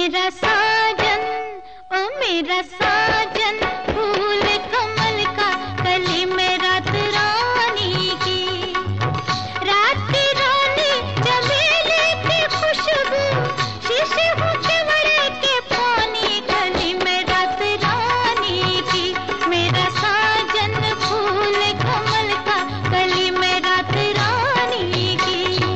मेरा साजन, ओ मेरा साजन, फूल कमल का कली में रात रानी की। रात की रानी चमेली की खुशबू, शीशे हो केवड़े के पानी, कली में रात रानी की। मेरा साजन फूल कमल का कली में रात रानी की।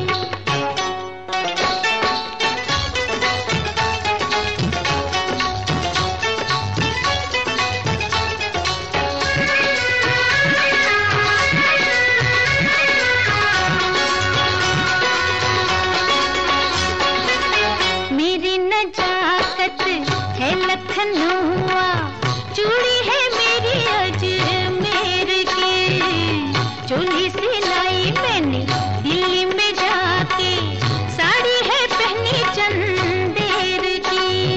है लखनऊआ, चूड़ी है मेरी अजमेर की। चोली सिलाई मैंने दिल्ली में जाके, साड़ी है पहनी चंदेर की।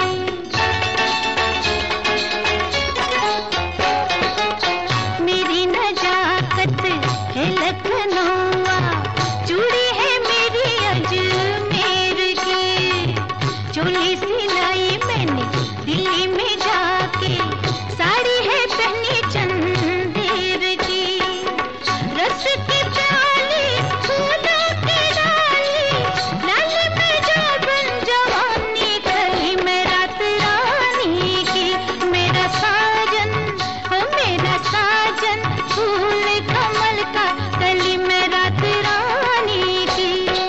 मेरी नजाकत है लखनऊआ, चूड़ी है मेरी अजमेर की। चोली सिलाई मैंने दिल्ली में जाके, साड़ी है पहनी चंदेर की। रस की प्याली, फूलों की डाली, लाल में जाबन जवानी, कली में रात रानी की। मेरा साजन, ओ मेरा साजन, फूल कमल का कली में रात रानी की।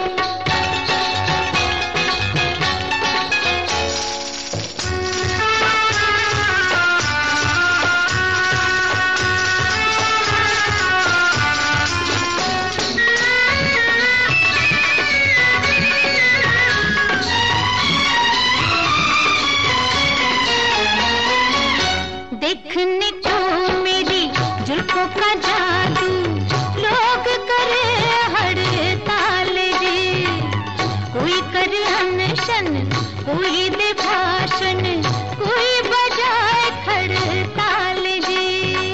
देखने को मेरी जुल्फों का जादू, लोग करे हड़ताल जी। कोई करे अनशन, कोई दे भाषण, कोई बजाए खड़ताल जी।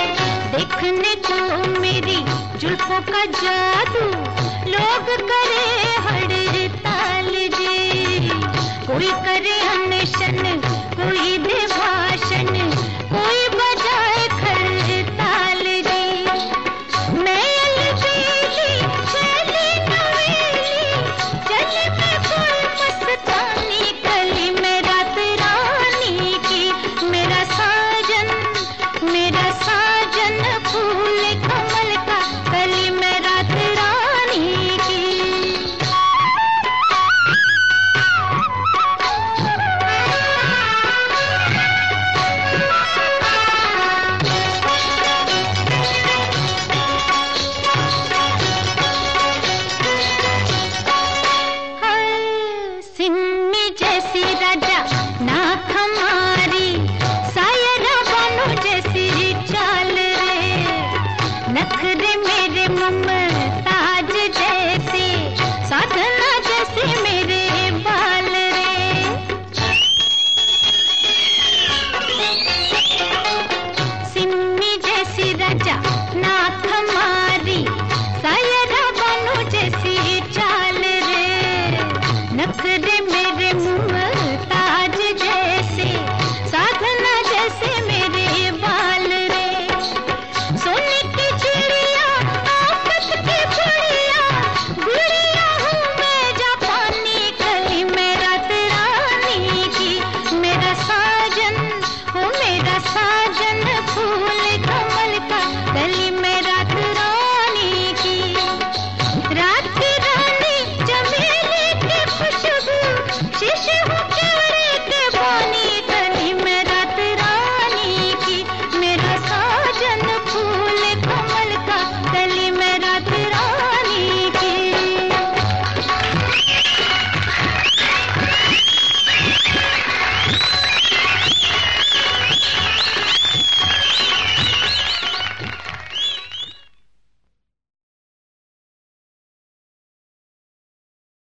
देखने को मेरी जुल्फों का जादू, लोग करे